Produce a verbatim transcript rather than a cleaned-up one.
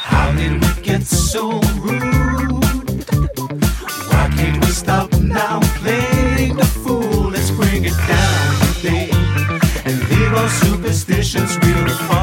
How did we get so rude? Why can't we stop now playing the fool? Let's bring it down today and leave all superstitions real.